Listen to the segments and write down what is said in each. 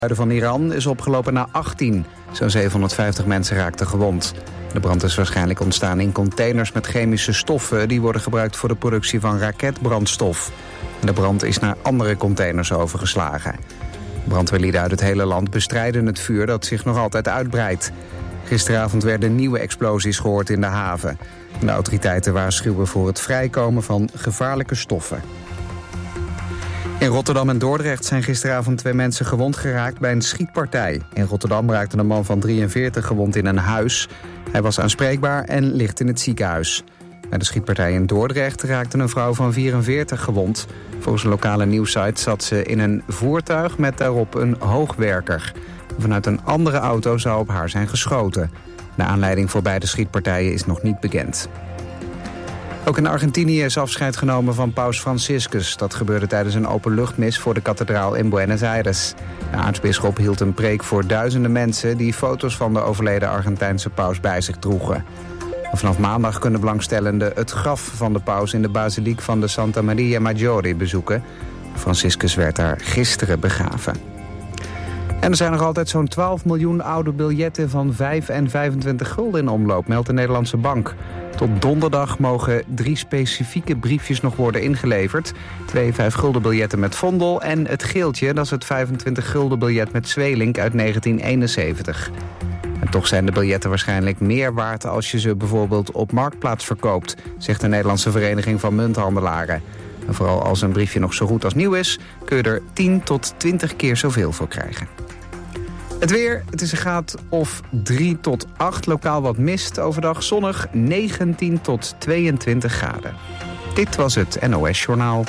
Van Iran is opgelopen naar 18. Zo'n 750 mensen raakten gewond. De brand is waarschijnlijk ontstaan in containers met chemische stoffen die worden gebruikt voor de productie van raketbrandstof. De brand is naar andere containers overgeslagen. Brandweerlieden uit het hele land bestrijden het vuur dat zich nog altijd uitbreidt. Gisteravond werden nieuwe explosies gehoord in de haven. De autoriteiten waarschuwen voor het vrijkomen van gevaarlijke stoffen. In Rotterdam en Dordrecht zijn gisteravond 2 mensen gewond geraakt bij een schietpartij. In Rotterdam raakte een man van 43 gewond in een huis. Hij was aanspreekbaar en ligt in het ziekenhuis. Bij de schietpartij in Dordrecht raakte een vrouw van 44 gewond. Volgens een lokale nieuwssite zat ze in een voertuig met daarop een hoogwerker. Vanuit een andere auto zou op haar zijn geschoten. De aanleiding voor beide schietpartijen is nog niet bekend. Ook in Argentinië is afscheid genomen van paus Franciscus. Dat gebeurde tijdens een openluchtmis voor de kathedraal in Buenos Aires. De aartsbisschop hield een preek voor duizenden mensen die foto's van de overleden Argentijnse paus bij zich droegen. Vanaf maandag kunnen belangstellenden het graf van de paus in de basiliek van de Santa Maria Maggiore bezoeken. Franciscus werd daar gisteren begraven. En er zijn nog altijd zo'n 12 miljoen oude biljetten van 5 en 25 gulden in omloop, meldt de Nederlandse Bank. Tot donderdag mogen 3 specifieke briefjes nog worden ingeleverd. 2 5-gulden biljetten met Vondel en het geeltje, dat is het 25-gulden biljet met Zweelink uit 1971. En toch zijn de biljetten waarschijnlijk meer waard als je ze bijvoorbeeld op Marktplaats verkoopt, zegt de Nederlandse Vereniging van Munthandelaren. En vooral als een briefje nog zo goed als nieuw is, kun je er 10 tot 20 keer zoveel voor krijgen. Het weer, het is een graad of 3 tot 8, lokaal wat mist. Overdag zonnig, 19 tot 22 graden. Dit was het NOS Journaal.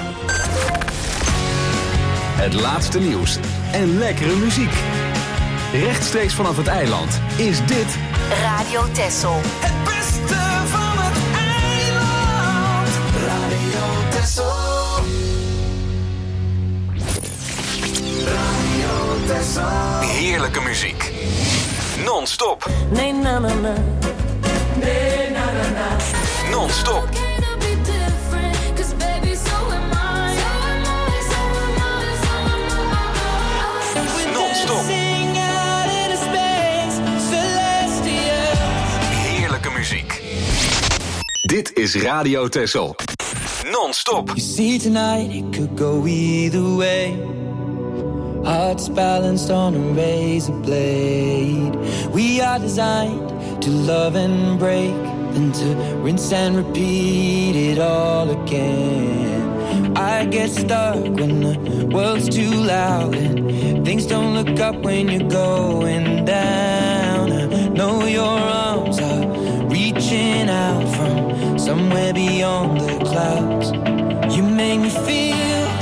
Het laatste nieuws en lekkere muziek. Rechtstreeks vanaf het eiland is dit Radio Texel. Het beste van het eiland. Radio Texel. Radio Texel. heerlijke muziek. Non-stop. Nee, na na na. Nee, na na na. Non-stop. Non-stop. Heerlijke muziek. Dit is Radio Texel. Non-stop. You see tonight it could go either way. Hearts balanced on a razor blade. We are designed to love and break, then to rinse and repeat it all again. I get stuck when the world's too loud and things don't look up when you're going down. I know your arms are reaching out from somewhere beyond the clouds. You make me feel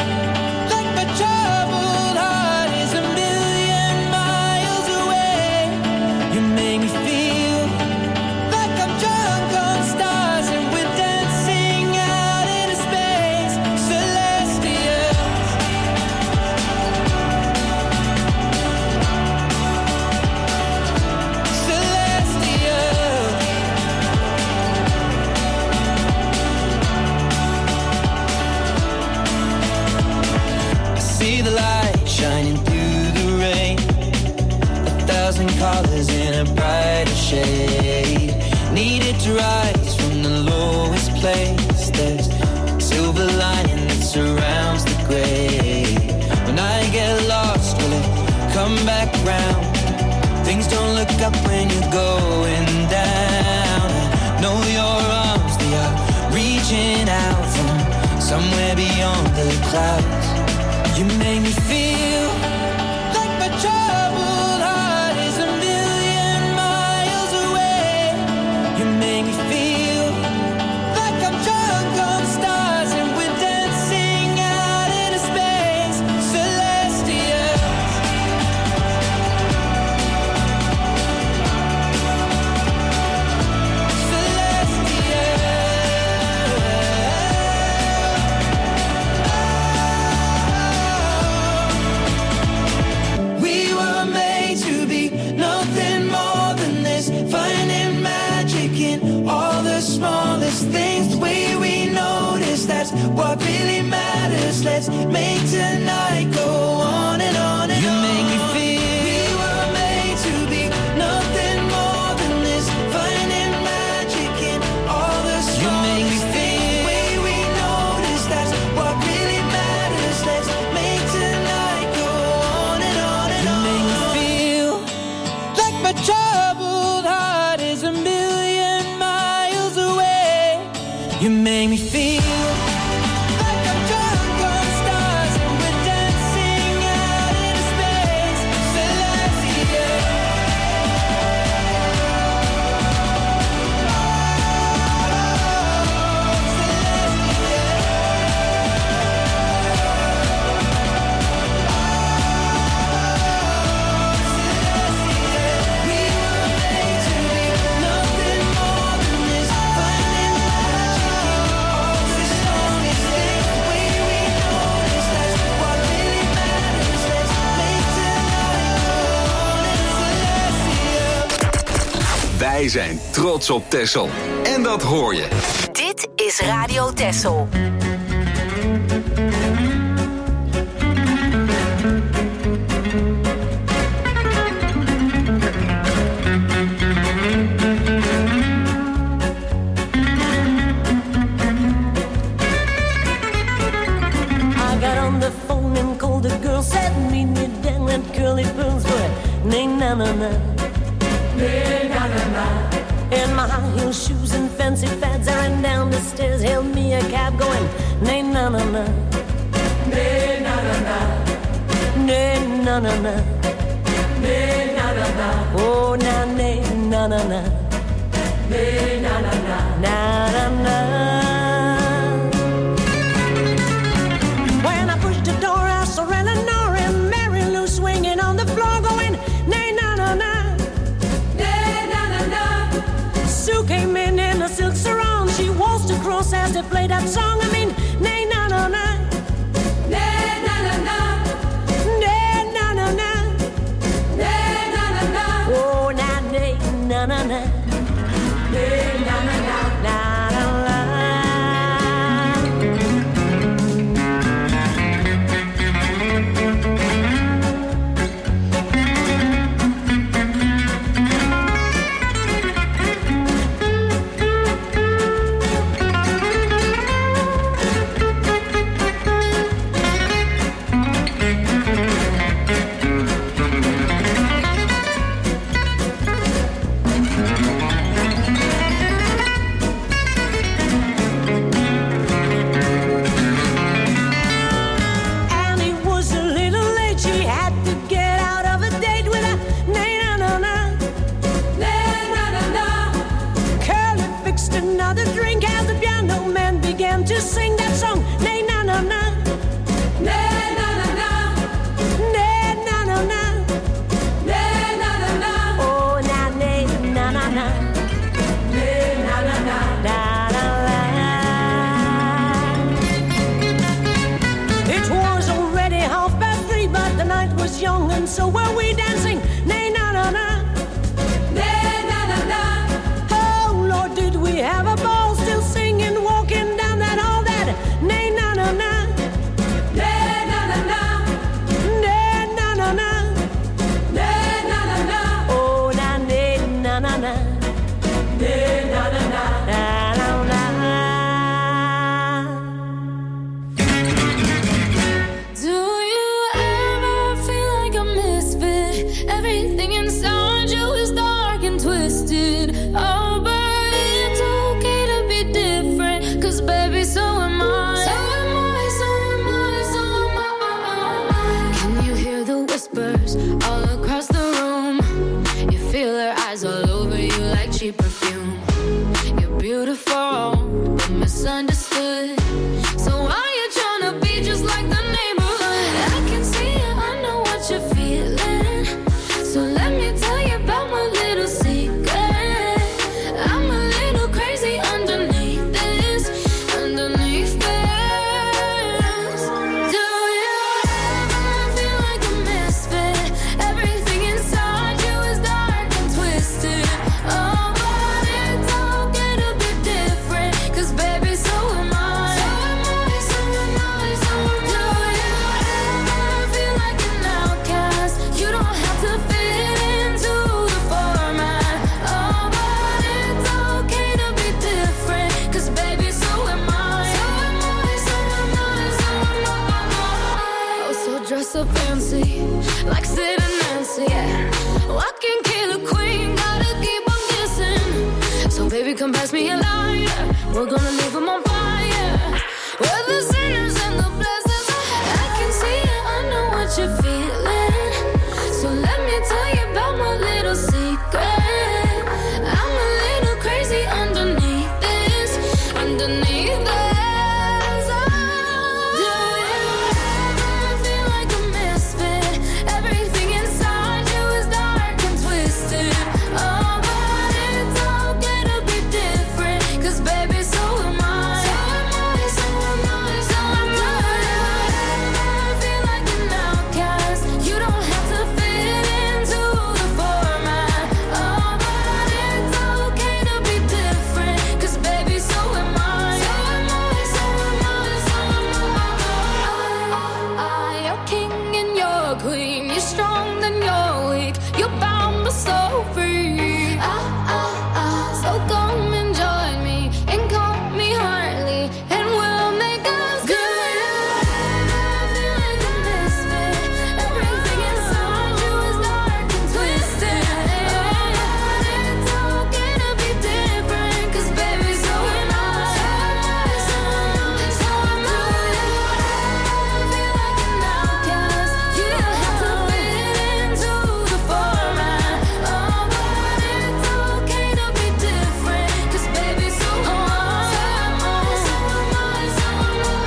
colors in a brighter shade. Needed to rise from the lowest place. There's silver lining that surrounds the gray. When I get lost, will it come back round? Things don't look up when you're going down. I know your arms, they are reaching out from somewhere beyond the clouds. You make me feel like my troubled heart is a million miles away. You make me feel like I'm drunk on stars and we're dancing out into space, celestial. We were made to be nothing more than this, finding magic in all the smallest things. The way we notice, that's what really matters. Let's make tonight go on and on and on. You make me feel Wij zijn trots op Texel. En dat hoor je. Dit is Radio Texel. In my high heel shoes and fancy fads, I ran down the stairs, hailed me a cab going, nay na na na, nay na na na, nay na na na, nay na na na, oh na nay na na na, nay na na na, na na na. When I pushed the door, I saw Eleanor and Mary Lou swinging on the floor going, nay na na na. Sue came in a silk sarong. She waltzed across as they played that song. I mean, nay na na na, nay na na na, nay na na na, nay na na na. Oh na nay na na na, nay na na na, na na na. To sing that song, nay na na na, nay na na na, nay na na na, nay na na na, oh na nay na na na, nay na na na, na na na. It was already 3:30, but the night was young and so were we dancing, nay na na na, nay na na na. Oh Lord, did we have a ball, still singing, walking down that hall, that nay na na na, nay na na na, nay na na na, nay na na na, oh na nay na na na, nay na na na, na na na. Do you ever feel like a misfit? Everything inside you is dark and twisted. Oh, but it's okay to be different, 'cause baby, so am I. So am I, so am I, so am I. Can you hear the whispers all across the room? You feel her eyes all over you like cheap perfume. You're beautiful, but misunderstood. So why you tryna be just like the neighborhood? I can see it, I know what you're feeling. So let me tell you about my little secret. I'm a little crazy underneath this, underneath this. Do you ever feel like a misfit? Everything inside you is dark and twisted. Oh, but it's okay to be different, 'cause baby, so am I. So am I, so am I, so am I. Do you ever feel like an outcast? You don't have to fit into the format. Oh, but it's okay to be different, 'cause baby, so am I. So am I, so am I, so am I. Oh, so dress so fancy, like Sid and Nancy, yeah. Walking killer queen, gotta keep on kissing. So baby, come pass me a lighter, we're gonna leave them on fire. We're the sinners and the blessings. I can see it, I know what you're feeling. So let me tell you about my little secret. I'm a little crazy underneath this, underneath this. Do you ever feel like a misfit? Everything inside you is dark and twisted. Oh, but it's okay to be different, 'cause baby, so am I. So make you bound but so free. So come and join me and call me Harley, and we'll make us good. I feel like a misfit. Everything inside you is dark and twisted. It's okay to be different, 'cause baby, so am I. So am I. I feel like an outcast. You don't have to fit into the format. Oh, but it's okay to be different, 'cause baby, so am I. So am I. So am I. So am I.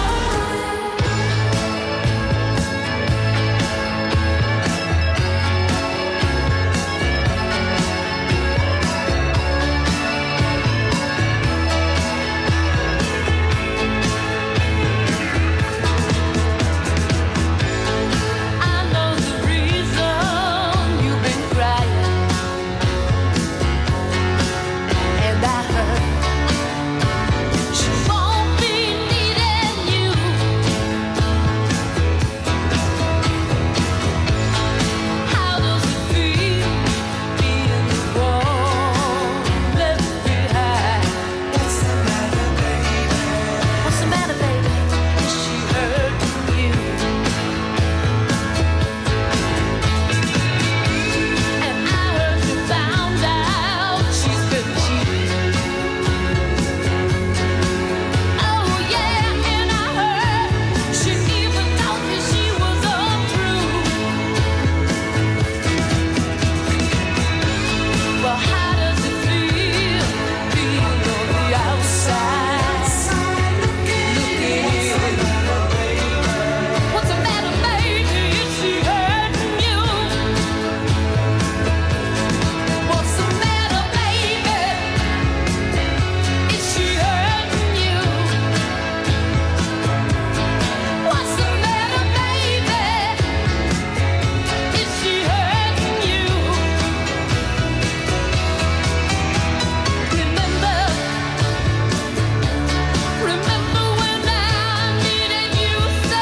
I know the reason you've been crying, and I heard she won't be needing you. How does it feel being the one left behind? What's the matter, baby? What's the matter, baby? Is she hurting you? And I heard you found out she's been cheating. Oh yeah, and I heard she even told me she was untrue. Well, how does it feel being on the outside? Looking in. What's the matter, baby? Is she hurting you? What's the matter, baby? Is she hurting you? What's the matter, baby? Is she hurting you? Remember when I needed you so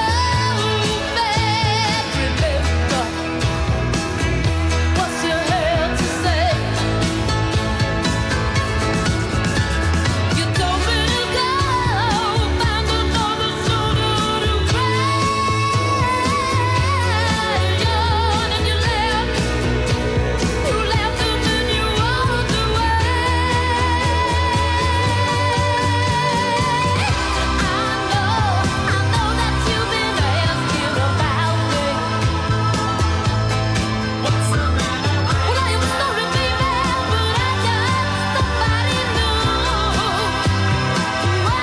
bad? Remember, what's your hell to say? You told me to go, find another shoulder to cry on, and you left and then you walked away. I know that you've been asking about me. What's the matter? Well, I am sorry, baby, but I got somebody new. My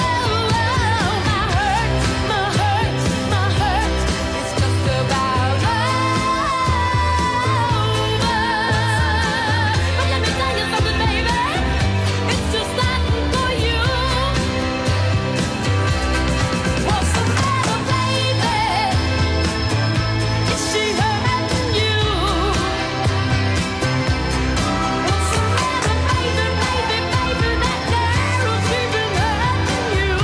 hurt is just about over. But let me tell you something, baby, it's just starting for you. What's the matter, baby? Is she hurting you? What's the matter, baby, baby, baby? That girl, she been hurting you.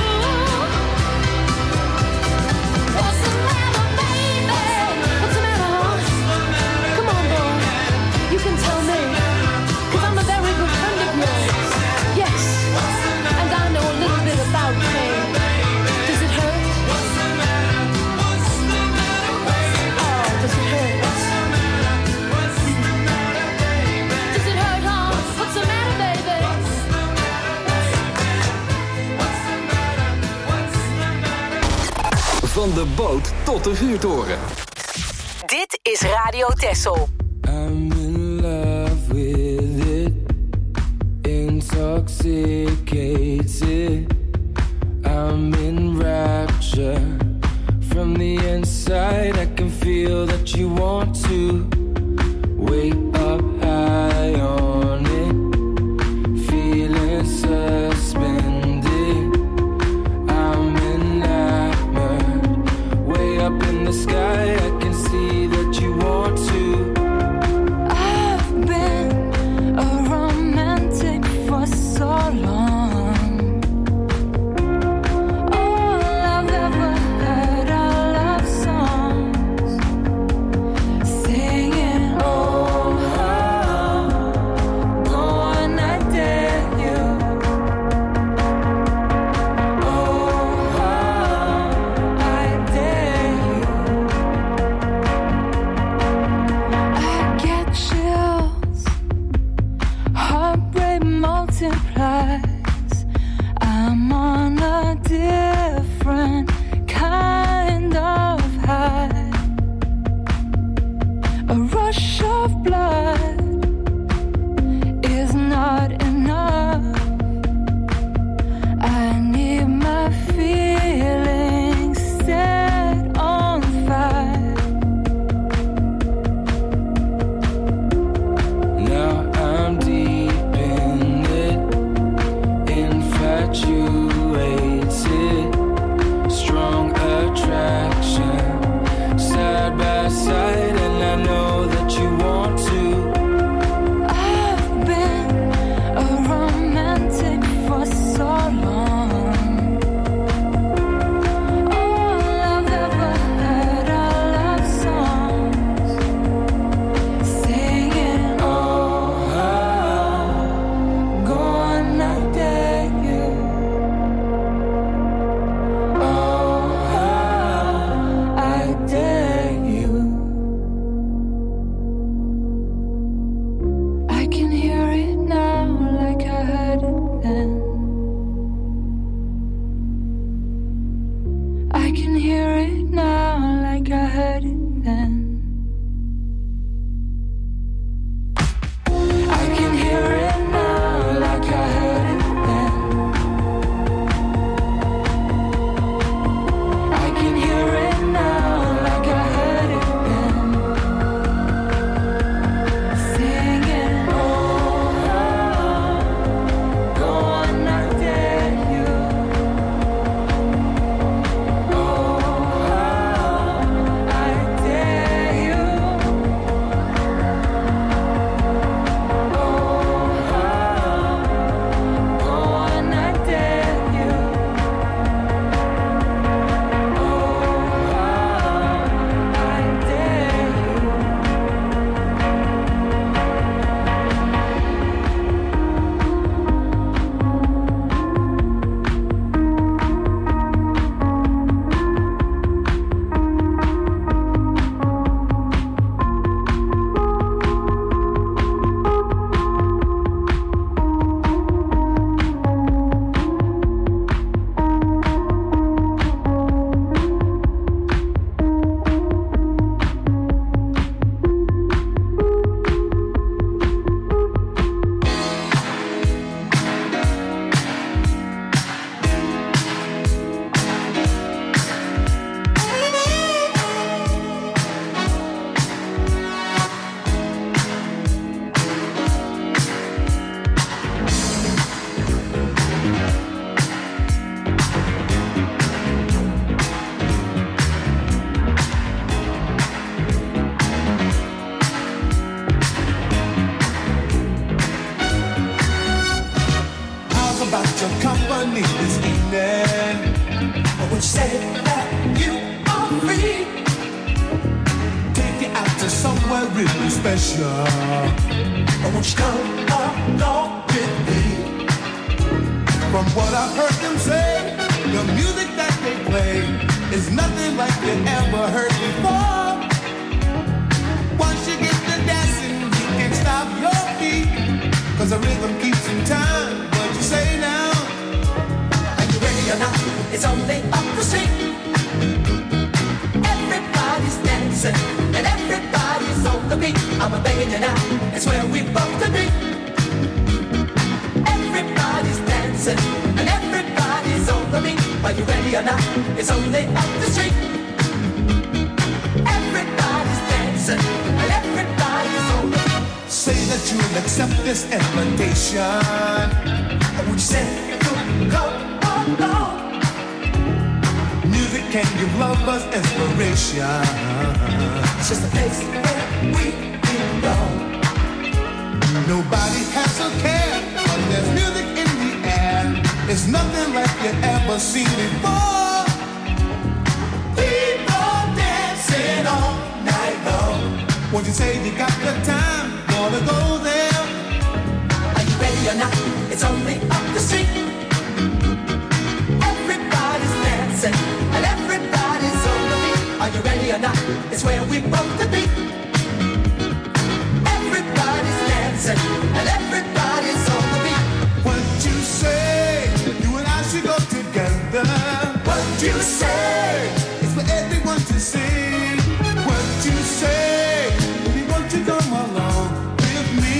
What's the matter, baby? What's the matter, huh? Come on, boy, you can tell me, 'cause I'm a very good friend of yours. Yes, and I know a little bit about pain. Does it hurt? Oh, does it hurt? Does it hurt, huh? What's the matter, baby? Van de boot tot de vuurtoren. Dit is Radio Texel. I'm in love with it, intoxicated. I'm in rapture. From the inside, I can feel that you want to wake up high on it, feeling suspended. I'm enamored, way up in the sky. I can see that you want to. I've been a romantic for so long. All I've ever heard are love songs, singing say that you are free, take you out to somewhere really special. Won't you come along with me? From what I've heard them say, the music that they play is nothing like you ever heard before. Once you get to dancing, you can't stop your feet, 'cause the rhythm keeps in time. What you say now? Are you ready or not? It's only up the street. Everybody's dancing and everybody's on the beat. I'm begging you now, it's where we both to be. Everybody's dancing and everybody's on the beat. Are you ready or not? It's only up the street. Everybody's dancing and everybody's on the beat. Say that you'll accept this invitation. Would you say you'll come along? Music can give lovers inspiration. It's just a place where we belong. Nobody has a care, but there's music in the air. It's nothing like you ever seen before. People dancing all night long. Won't you say you got the time? Wanna go there? Are you ready or not? It's only up the street. Everybody's dancing and everybody's on the beat. Are you ready or not? It's where we both to be. Everybody's dancing and everybody's on the beat. What you say? You and I should go together. What you say? It's for everyone to see. What you say? Baby, won't you come along with me?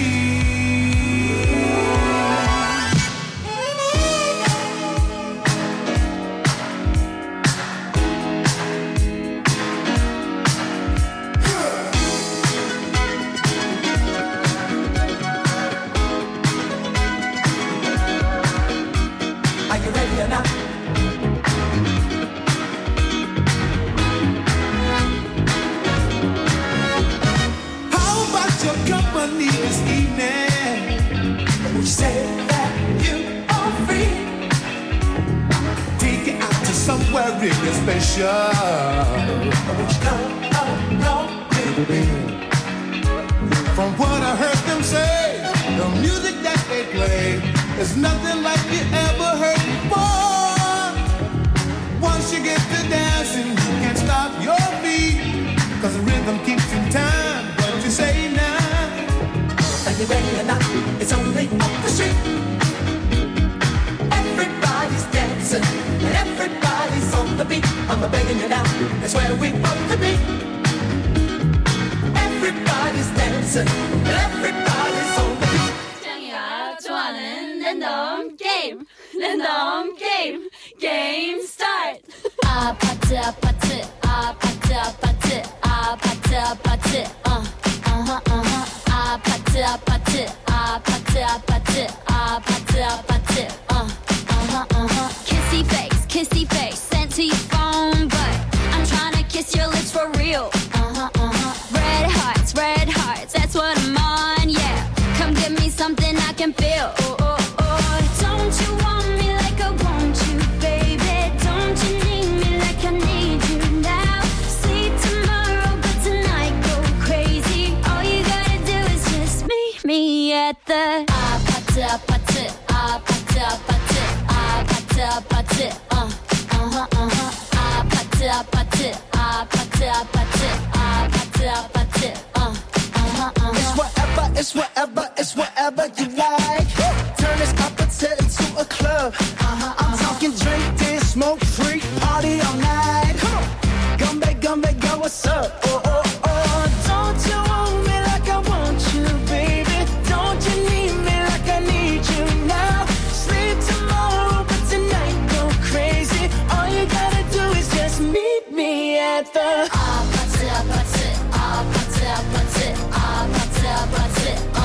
Really special. Won't you come along with me? From what I heard them say, the music that they play is nothing like you ever heard before. Once you get to dancing, you can't stop your feet, 'cause the rhythm keeps in time. What you say now? Are you ready or not? It's only up the street. Everybody's dancing and everybody's on the beat. I'm begging you now, it's where we both to be. Everybody's dancing and everybody's on the beat. 짱이가 좋아하는 랜덤 게임, 랜덤 게임, 게임 스타트. 아파트 아파트 아파트 아파트 아파트 아파트 아파트 아파트 아파트 아파트 아파트 아파트 kissy face sent to your phone, but I'm trying to kiss your lips for real. Red hearts, that's what I'm on, yeah. Come give me something I can feel. Don't you want me like I want you, baby? Don't you need me like I need you now? Sleep tomorrow, but tonight go crazy. All you gotta do is just meet me at the 아파트 아파트 아파트 아파트 아파트 아파트 아파트 아파트 아파트 아파트 아파트 아파트 It's whatever you like. Turn this opposite into a club. I'm talking drink, dance, smoke, freak, party all night. Come back, go, what's up? Don't you want me like I want you, baby? Don't you need me like I need you now? Sleep tomorrow, but tonight go crazy. All you gotta do is just meet me at the 아파트 아파트 아파트 아파트 아파트 아파트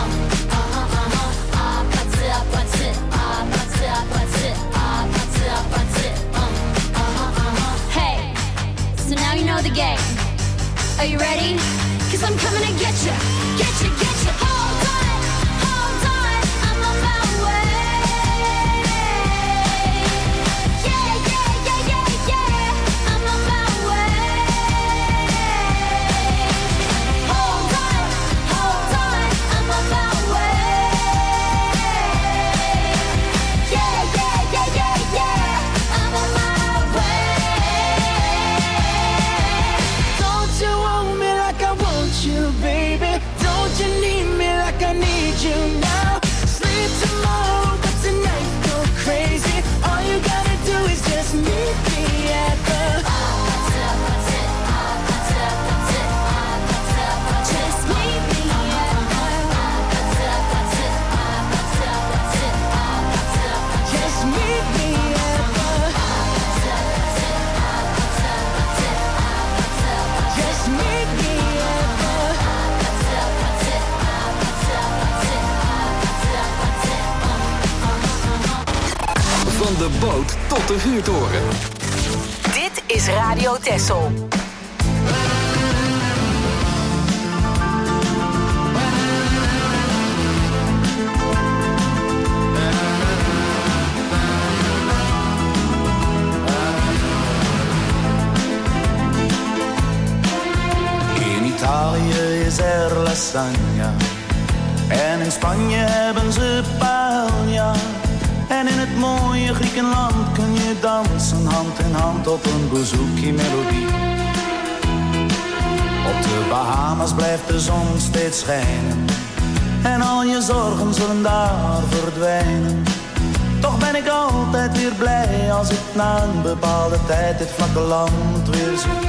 아파트 아파트 아파트 아파트 아파트 아파트 Hey, so now you know the game. Are you de boot tot de vuurtoren. Dit is Radio Texel. In Italië is er lasagna. En in Spanje hebben ze paella. En in het mooie Griekenland kun je dansen hand in hand op een bouzouki-melodie. Op de Bahamas blijft de zon steeds schijnen. En al je zorgen zullen daar verdwijnen. Toch ben ik altijd weer blij als ik na een bepaalde tijd dit vlakke land weer zie.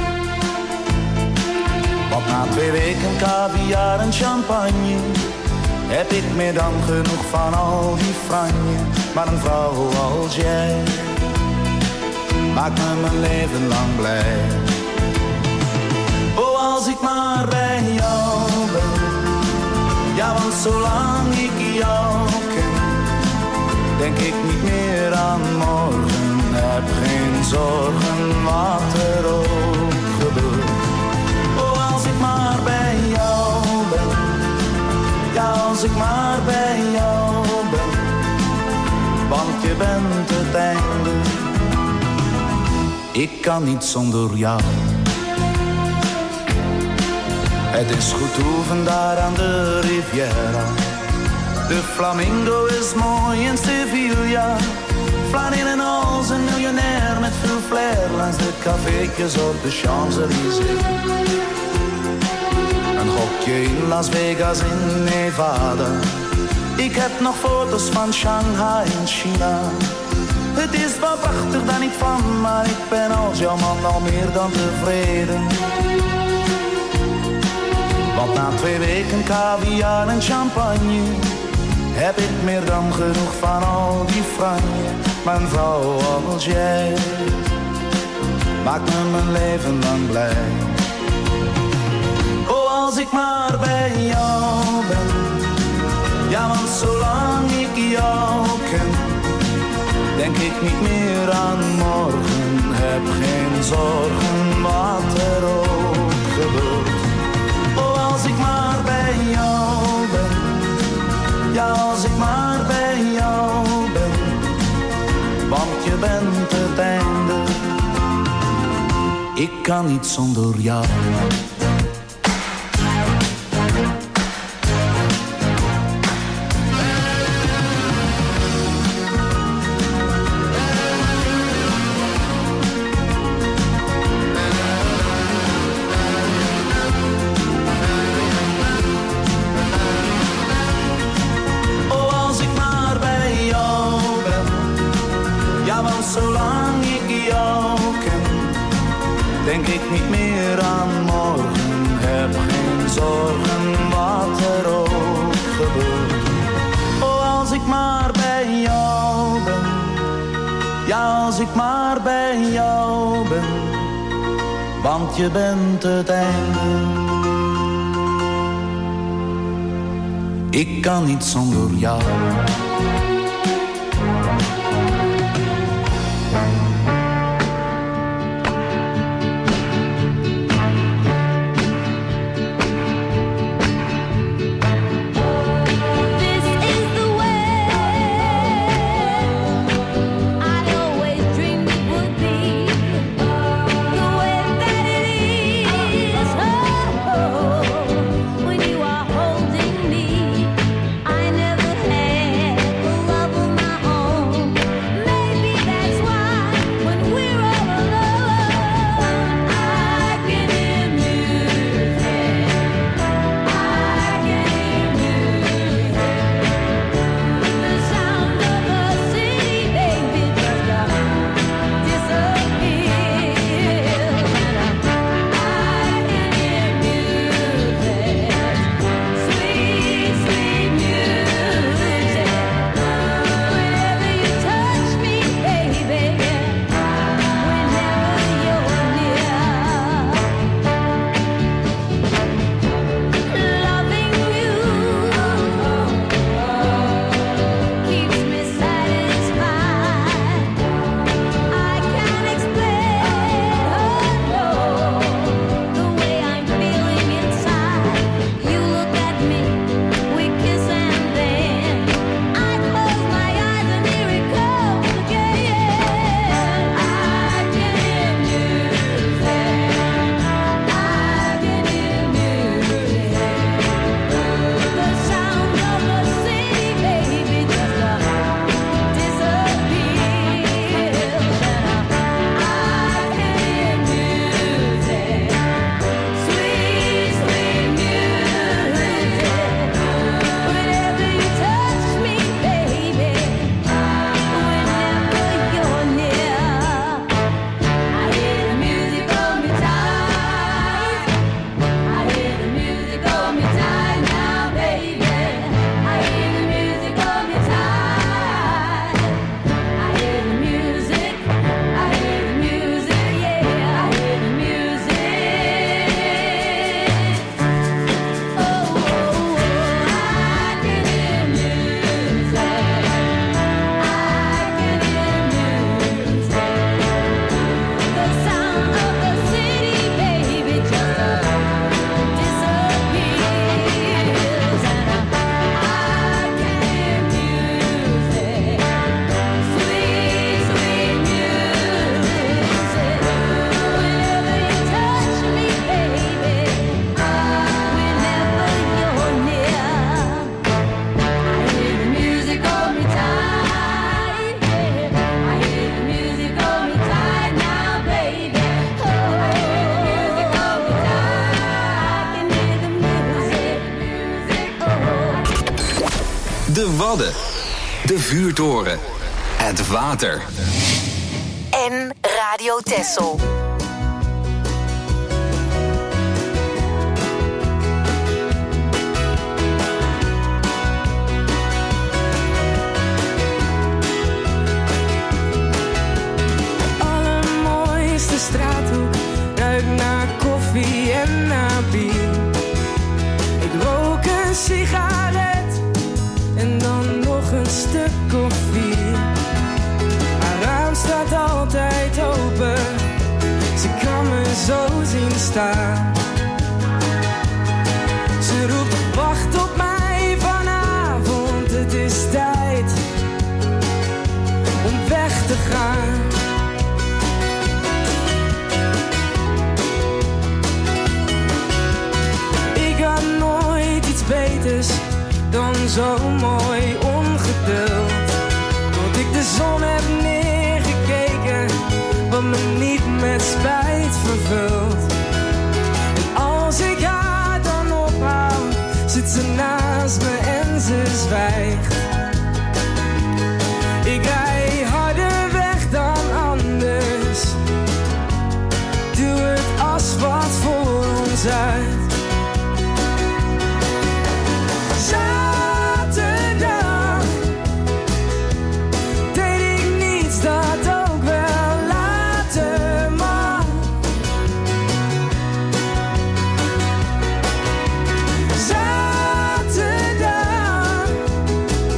Want na 2 weken caviar en champagne heb ik meer dan genoeg van al die franje. Maar een vrouw als jij maakt me mijn leven lang blij. Oh, als ik maar bij jou ben. Ja, want zolang ik jou ken, denk ik niet meer aan morgen. Heb geen zorgen wat er ook gebeurt. Oh, als ik maar bij jou ben. Ja, als ik maar bij jou ben. Want je bent het einde. Ik kan niet zonder jou. Het is goed oefen daar aan de Riviera. De flamingo is mooi in Sevilla. Flanellen als een miljonair met veel flair langs de cafeetjes op de Champs-Élysées. Een gokje in Las Vegas in Nevada. Ik heb nog foto's van Shanghai in China. Het is wel prachtig, daar niet van, maar ik ben als jouw man al meer dan tevreden. Want na 2 weken caviar en champagne heb ik meer dan genoeg van al die franje. Maar een vrouw als jij maakt me mijn leven lang blij. Oh, als ik maar bij jou ben. Ja, want zolang ik jou ken, denk ik niet meer aan morgen. Heb geen zorgen wat er ook gebeurt. Oh, als ik maar bij jou ben. Ja, als ik maar bij jou ben. Want je bent het einde. Ik kan niet zonder jou. Zolang ik jou ken, denk ik niet meer aan morgen. Heb geen zorgen wat er ook gebeurt. Oh, als ik maar bij jou ben. Ja, als ik maar bij jou ben. Want je bent het einde. Ik kan niet zonder jou. When you are holding me, I never had De Wadden. De Vuurtoren. Het water. En Radio Texel. De straathoek ruikt naar koffie en naar bier. Ik rook een sigaret en dan nog een stuk of 4. Haar raam staat altijd open, ze kan me zo zien staan. Ze roept wacht op mij vanavond, het is tijd om weg te gaan. Beters dan zo mooi ongeduld. Tot ik de zon heb neergekeken, wat me niet met spijt vervult. En als ik haar dan ophaal, zit ze naast me en ze zwijgt. Ik rij harder weg dan anders, duw het asfalt voor ons uit. Zaterdag deed ik niets dat ook wel later mag. Zaterdag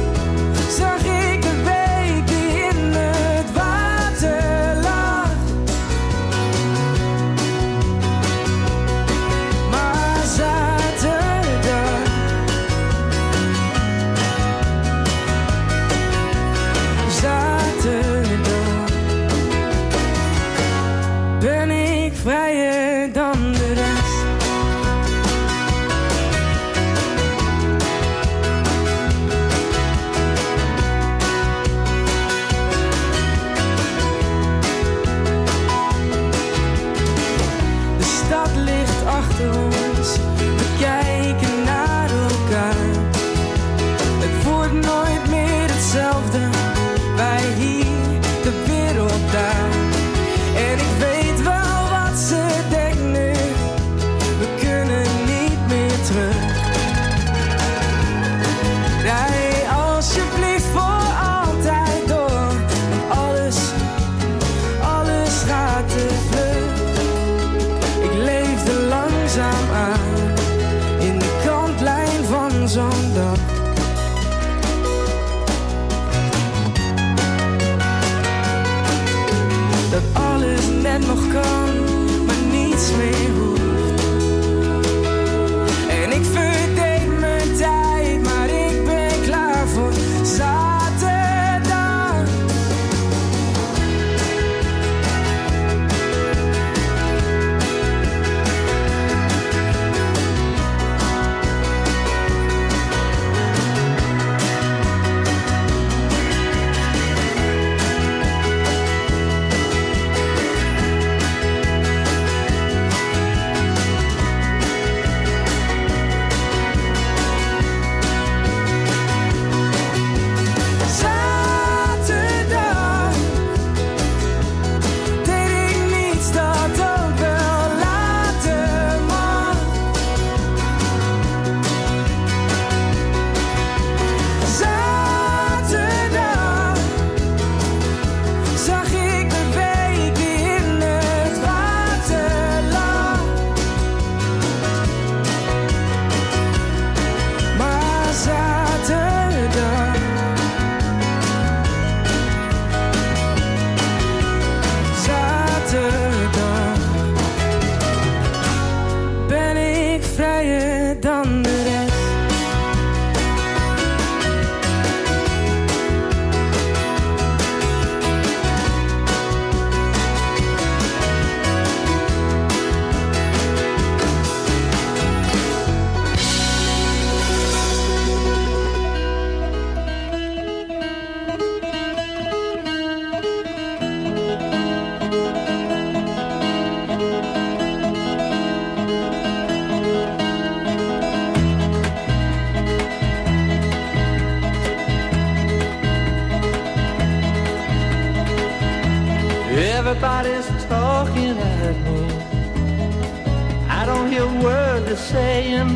Everybody's talking at me. I don't hear a word they're saying,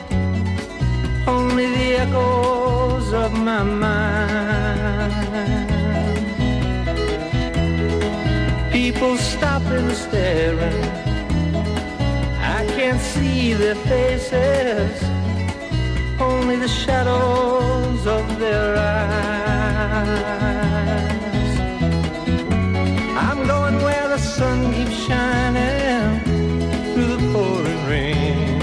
only the echoes of my mind. People stopping, staring. I can't see their faces, only the shadows of their eyes. I'm going where the sun keeps shining through the pouring rain.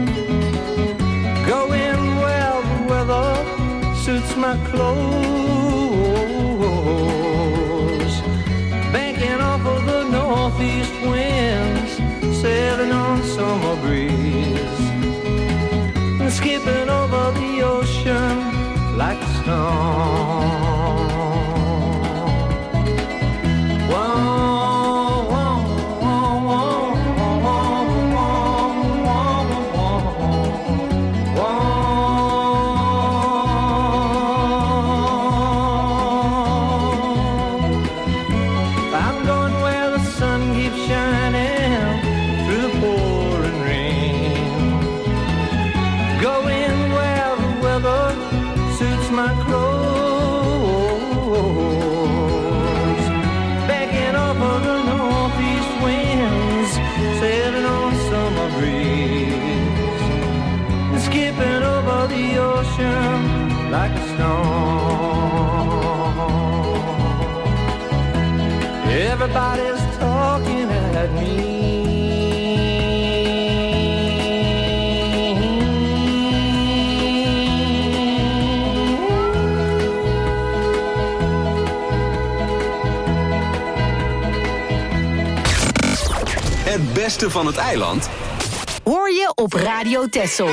Going where the weather suits my clothes. Banking off of the northeast winds, sailing on summer breeze, and skipping over the ocean like a stone. Like a stone. Everybody's talking at me. Het beste van het eiland hoor je op Radio Texel.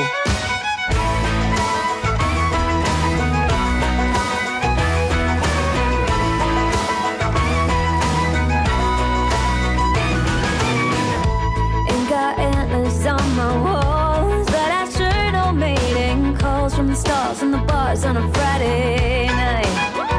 On the bars on a Friday night.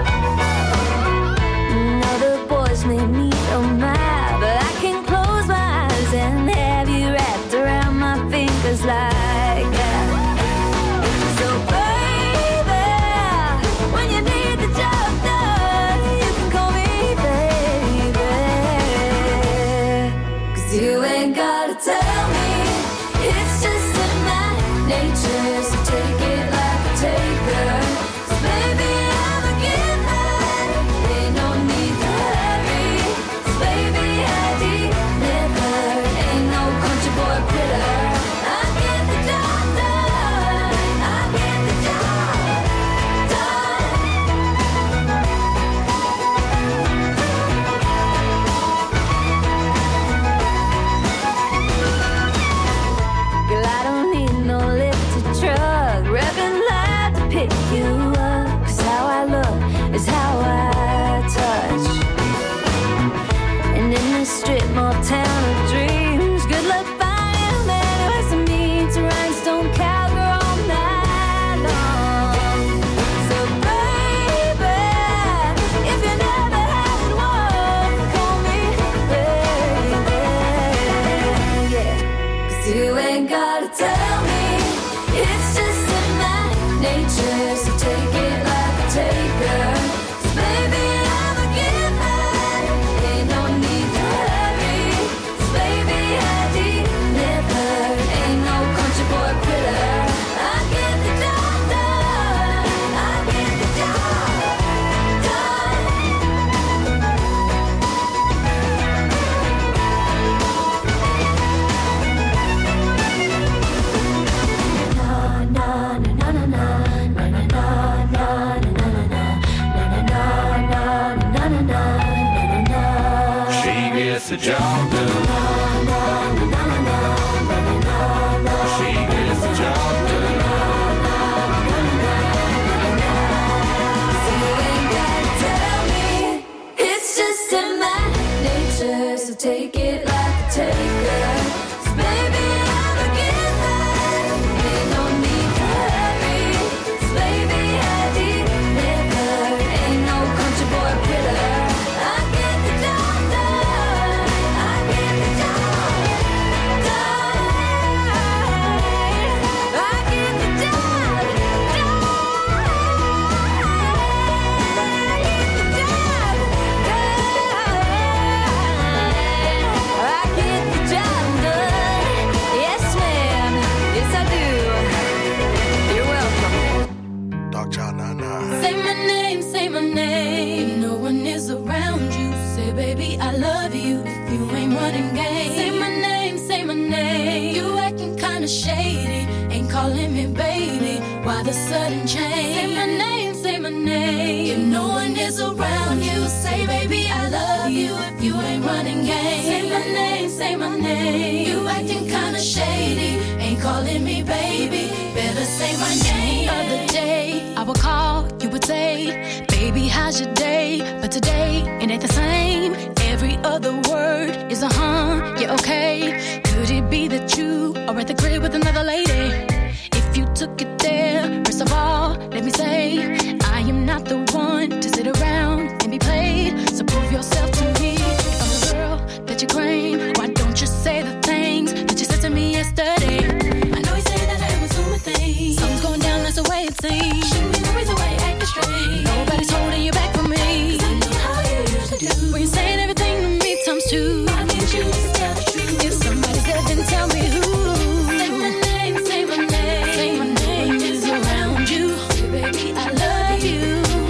Now the boys may need a map, but I can close my eyes and have you wrapped around my fingers like that. So baby, when you need the job done, you can call me baby. 'Cause you ain't gotta tell me, it's just in my nature, so take it like taker. So baby, I'm a giver. Ain't no need to hurry. So baby, I never ain't no country boy quitter. I get the job done. I get the job done. Girl, I don't need no lifted truck, revving loud to pick you up. 'Cause how I look is how I touch. And in this strip mall town of dreams, good luck finding a man who has to meet to rhinestone cowgirl all night long. So baby, if you never had one, call me baby. Yeah, 'cause you ain't gotta tell me, it's just in my nature, so take it like a taker. So baby, I'm a giver. Ain't no need to hurry. So baby, I never ain't no country boy quitter. I get the job done. I get the job done. Na na na na na na na na na na na na. She gets the job done. She gets the job done. So you ain't gotta tell me, it's just in my nature, so take it like a taker. So baby, I'm a giver. Ain't no need to hurry. So baby, I never ain't no country boy quitter. I get the job done. Say my name, say my name. If no one is around you, say baby I love you. If you ain't running game, say my name, say my name. You acting kinda shady, ain't calling me baby. Why the sudden change? Say my name, say my name. If no one is around you, say baby I love you. If you ain't running game, say my name, say my name. You acting kinda shady, ain't calling me baby. Better say my name. The other day I would call, you would say, baby how's your day? But today it ain't the same. Every other word is a yeah okay. Could it be that you are at the crib with another lady? If you took it there, first of all, let me say, I am not the one to sit around and be played. So prove yourself to me. If I'm the girl that you claim, why don't you say the things that you said to me yesterday? I know you say that I am assuming things. Something's going down, that's the way it seems. Shouldn't be the reason why you're acting strange. Nobody's holding you back from me. 'Cause I know how you usually do. When you're saying everything to me times two. Why can't you just tell the truth? If somebody's there, then tell me who. Say my name, say my name. Say my name is around you. Say baby I love you.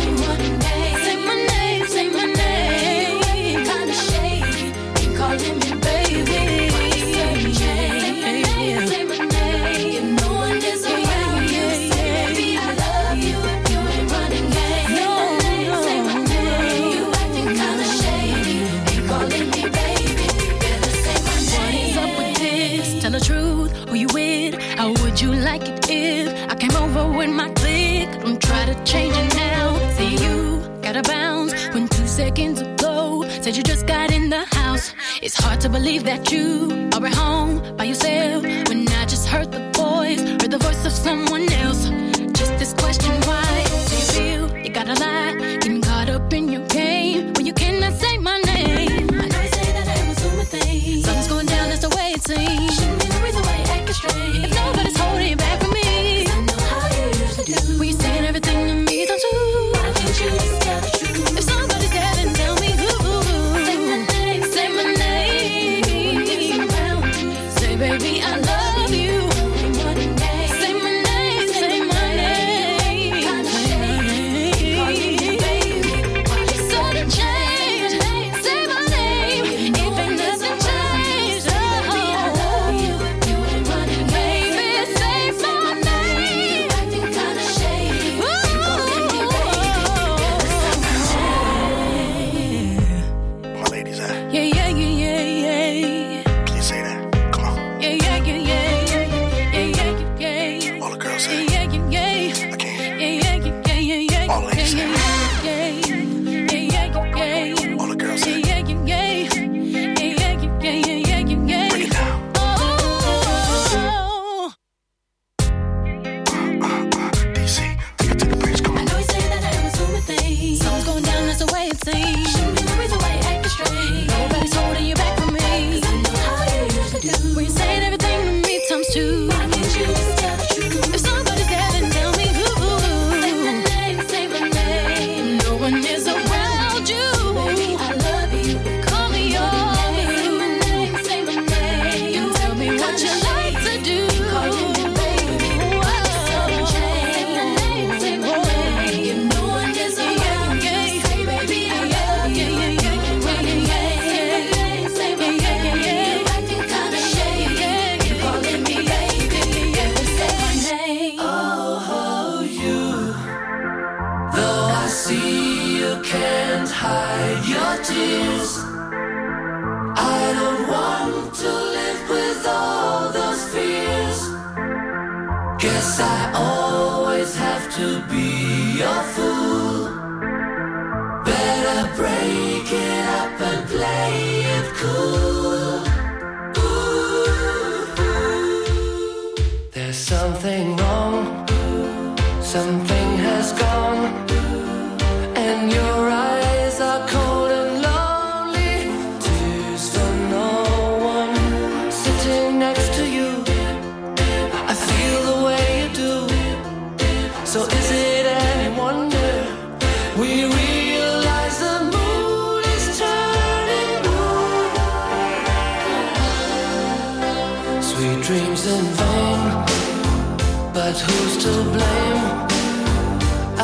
Say my name, say my name. Kinda shady, ain't calling me baby. Say my name, say my name. If no one is around you, say baby I love you. If you ain't running game, say my name. You acting kinda shady, ain't calling me baby. Better say my name. What is up with this? Tell the truth, who you with? How would you like it if I came over with my clique? Don't try to change it now. Say you gotta bounce when 2 seconds ago said you just got in the house. It's hard to believe that you are at home by yourself when I just heard the voice of someone else. Just this question, why do you feel you gotta lie? Getting caught up in your game when you cannot say my name. I know you say that I'm assuming things. Something's going down, that's the way it seems. Shouldn't be the reason why you're acting strange. If nobody's holding you back from me, 'cause I know how you usually do. When you're saying everything to me times two. Why can't you just tell the truth? If somebody's there, then tell me who. Say my name, say my name. Say baby I love you. Say my name, say my name. Sudden change. Say my name. If ain't nothing changed, baby I love you. You ain't running, baby. Say my name. Acting kinda shady. My ladies at? Yeah, yeah, yeah, yeah, yeah. Can you say that? Come on. Yeah, yeah, yeah, yeah, yeah, yeah, yeah, yeah. All the girls say. Yeah, yeah, yeah. I can't hear. Yeah, yeah, yeah, yeah, yeah. All ladies say. Yeah, yeah, yeah, yeah. All the girls say. Yeah, yeah, yeah. Yeah, yeah, yeah, yeah, yeah. Break it down. Oh. DC, take it to the bridge. Come I on. know you say that I'm assuming things. Something's going down, that's the way it seems. Shouldn't be the reason why you're acting strange. Nobody's holding you back from me. 'Cause I know how you usually do. When you're saying everything to me times two. Why can't you just tell the truth? If somebody's there, then tell me who. Say my name, say my name. No one is around you. Baby, I love you. Call me yours. Say my name, say my name. You tell me what you like to do. Calling me baby. Sudden change. Say my name, say my name. If no one is around you, say baby, I love you. Running game. Say my name, say my name. You acting kinda shady. You calling me baby. Better say my name. Oh, you. Though I see you can't hide your tears, I don't want to live with all those fears. Guess I always have to be your fool. Better break it up and play it cool. There's something wrong. Something has gone, and your eyes are cold and lonely. Tears for no one sitting next to you. I feel the way you do. So is it any wonder we realize the mood is turning blue? Sweet dreams in vain, but who's to blame?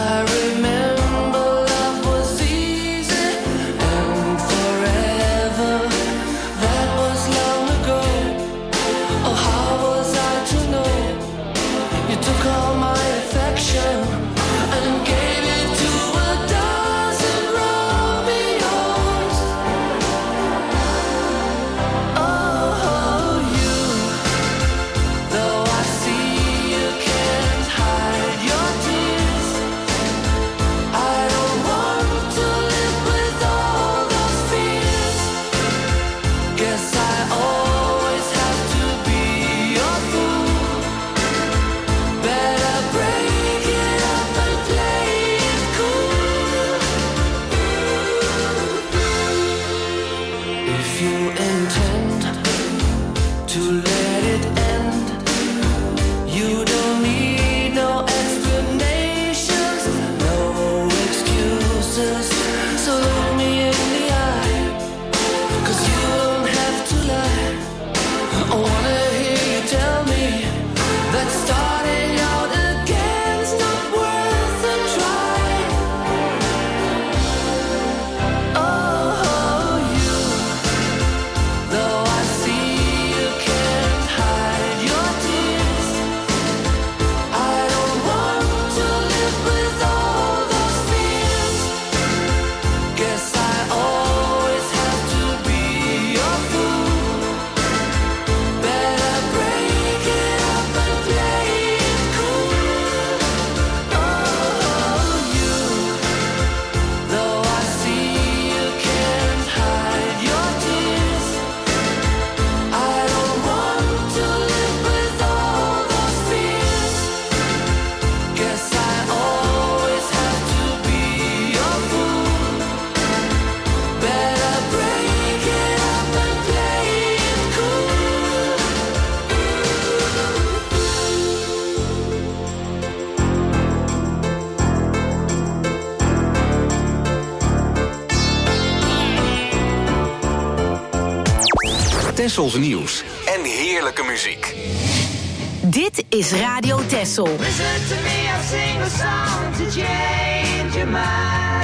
Tessels nieuws en heerlijke muziek. Dit is Radio Tessel. Listen to me, I'll sing a song to change your mind.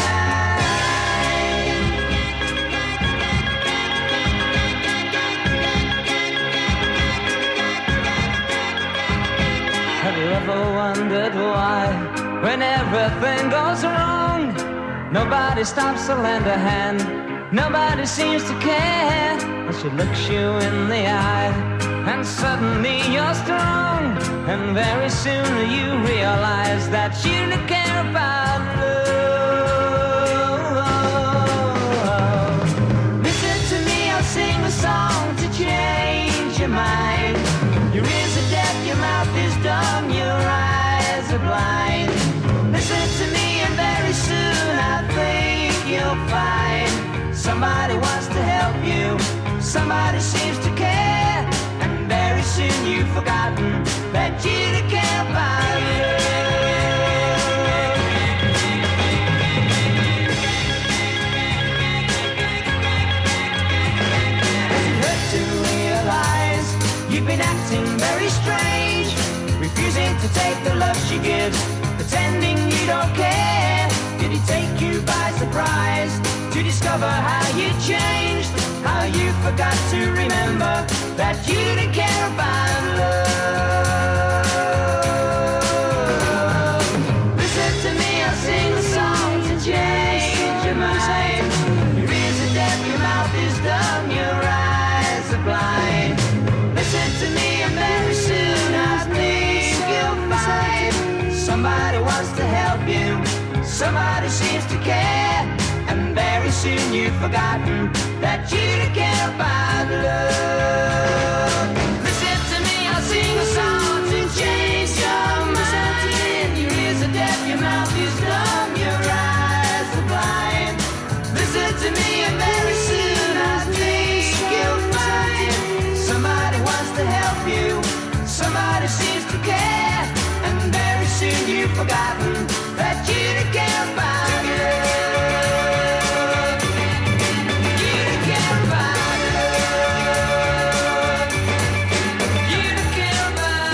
Have you ever wondered why, when everything goes wrong, nobody stops to lend a hand, nobody seems to care, and she looks you in the eye, and suddenly you're strong, and very soon you realize that you don't care about love. Listen to me, I'll sing a song to change your mind. Your ears are deaf, your mouth is dumb, your eyes are blind. Listen to me and very soon I think you'll find somebody wants to help you, somebody seems to care, and very soon you've forgotten that you don't care about love. Does it hurt to realize you've been acting very strange, refusing to take the love she gives, pretending you don't care? Did he take you by surprise to discover how you changed, how you forgot to remember that you didn't care about love? Listen to me, I'll sing a song to change your mind. Your ears are deaf, your mouth is dumb, your eyes are blind. Listen to me and very soon I think you'll find somebody wants to help you, somebody seems to care, and very soon you've forgotten that you don't care about love. Listen to me, I'll sing a song to change your mind. Your ears are deaf, your mouth is dumb, your eyes are blind. Listen to me and very soon I think you'll find somebody wants to help you, somebody seems to care, and very soon you've forgotten that you don't care about love. You don't care about love. You don't care about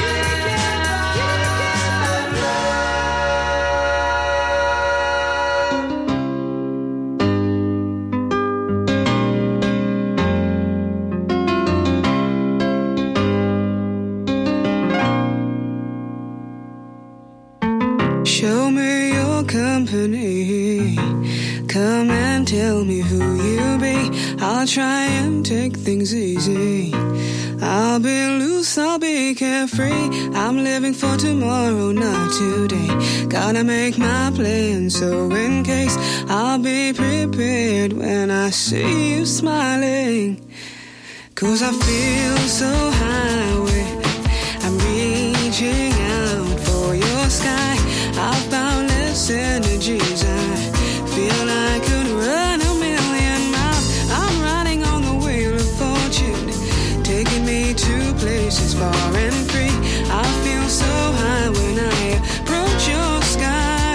Show me your company. Come and tell me who you be. I'll try and take things easy. I'll be loose, I'll be carefree. I'm living for tomorrow, not today. Gotta make my plan, so in case I'll be prepared when I see you smiling. 'Cause I feel so high with I'm reaching out for your sky. I've boundless energies. I feel I could run a million miles. I'm riding on the wheel of fortune, taking me to places far and free. I feel so high when I approach your sky.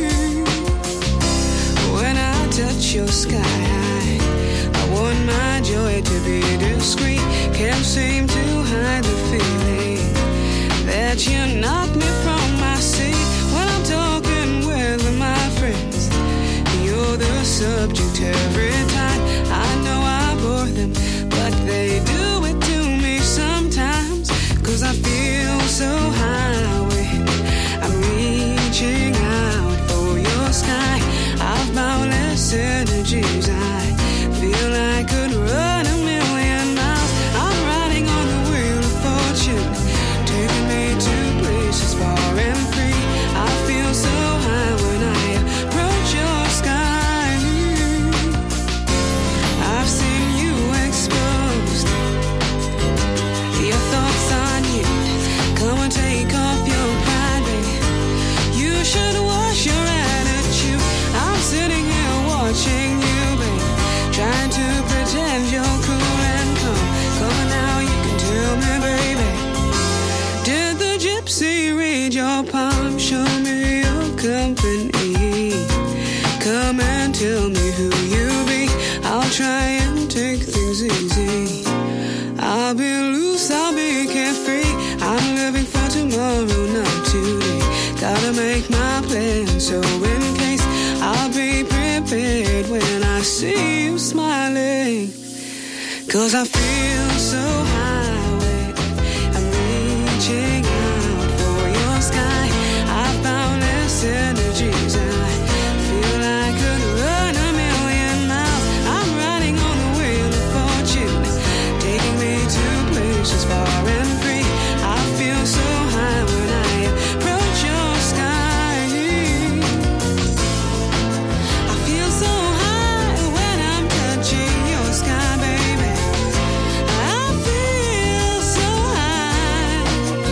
When I touch your sky, I want my joy to be discreet. Can't seem to hide the feeling that you knock me from my seat. When I'm talking with my friends, you're the subject every time. I know I bore them, but they do it to me sometimes. 'Cause I feel so high when I'm reaching out for your sky. I've boundless energies. I feel I could run a million miles. I'm riding on the wheel of fortune, taking me to places far and free. I feel so high when I approach your sky. I've seen you exposed, your thoughts on you. Come and take off your pride, baby. You should wash your attitude. I'm sitting here watching you, baby, trying to pretend you're cool and calm. Come on now, you can tell me, baby. Did the gypsy read your palm? Show me your company. Come and tell me who you be. I'll try and take things easy. So in case, I'll be prepared when I see you smiling. 'Cause I feel so high, I'm reaching out for your sky. I found this energies and I feel I could run a million miles. I'm riding on the wheel of fortune, taking me to places far and free. I feel so high when I approach your sky. I feel so high when I'm touching your sky, baby. I feel so high.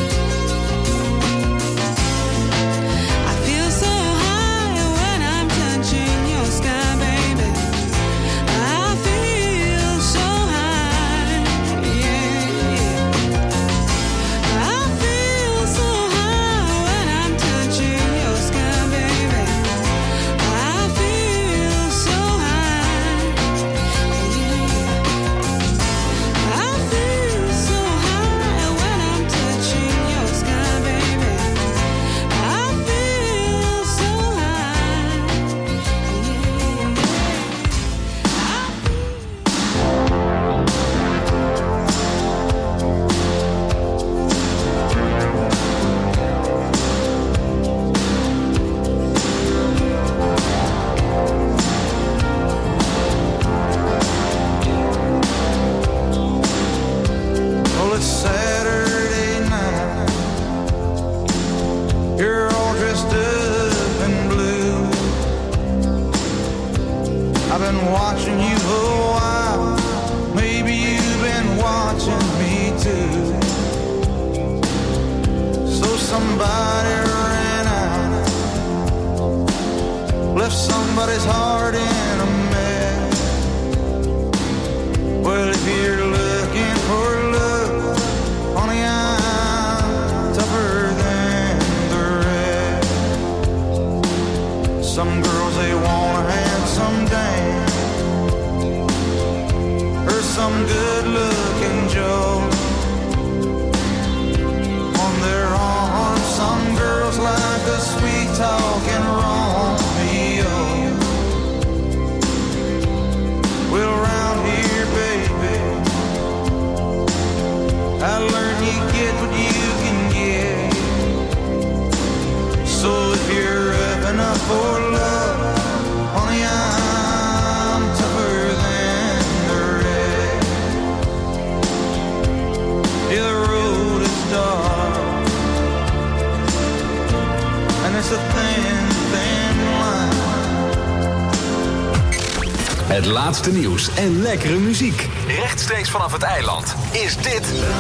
I feel so high when I'm touching your sky, baby. I feel so high, yeah. I feel so high when I'm touching your sky, baby. I feel so high, yeah. I feel so high when I'm touching your sky, baby. I feel so Well, it's Saturday night. You're all dressed up in blue. I've been watching you a while. Maybe you've been watching me too. So somebody ran out, left somebody's heart in a mess. Well, if you're looking for love, honey, I'm tougher than the rest. Some girls, they want a handsome dame or some good-looking Joe on their arm. Some girls like a sweet-talking Romeo. Well, around here, baby, I learned you get what you can get. So if you're up enough for love, honey, I'm tougher than the rest. Yeah, the road is dark, and it's a thin, thin line. Het laatste nieuws en lekkere muziek. Rechtstreeks vanaf het eiland is dit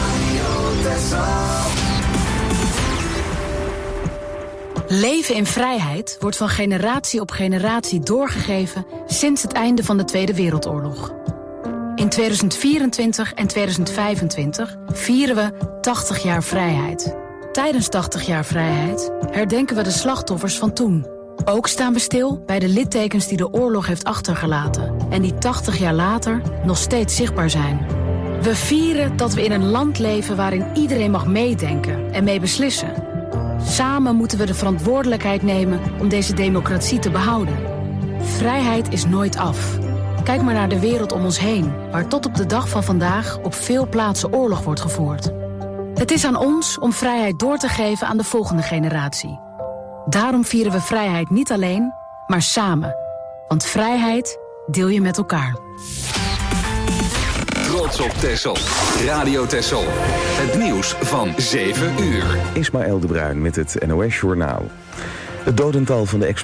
Leven in vrijheid wordt van generatie op generatie doorgegeven sinds het einde van de Tweede Wereldoorlog. In 2024 en 2025 vieren we 80 jaar vrijheid. Tijdens 80 jaar vrijheid herdenken we de slachtoffers van toen. Ook staan we stil bij de littekens die de oorlog heeft achtergelaten en die 80 jaar later nog steeds zichtbaar zijn. We vieren dat we in een land leven waarin iedereen mag meedenken en mee beslissen. Samen moeten we de verantwoordelijkheid nemen om deze democratie te behouden. Vrijheid is nooit af. Kijk maar naar de wereld om ons heen, waar tot op de dag van vandaag op veel plaatsen oorlog wordt gevoerd. Het is aan ons om vrijheid door te geven aan de volgende generatie. Daarom vieren we vrijheid niet alleen, maar samen. Want vrijheid deel je met elkaar. Trots op Texel. Radio Texel. Het nieuws van 7 uur. Ismaël de Bruin met het NOS Journaal. Het dodental van de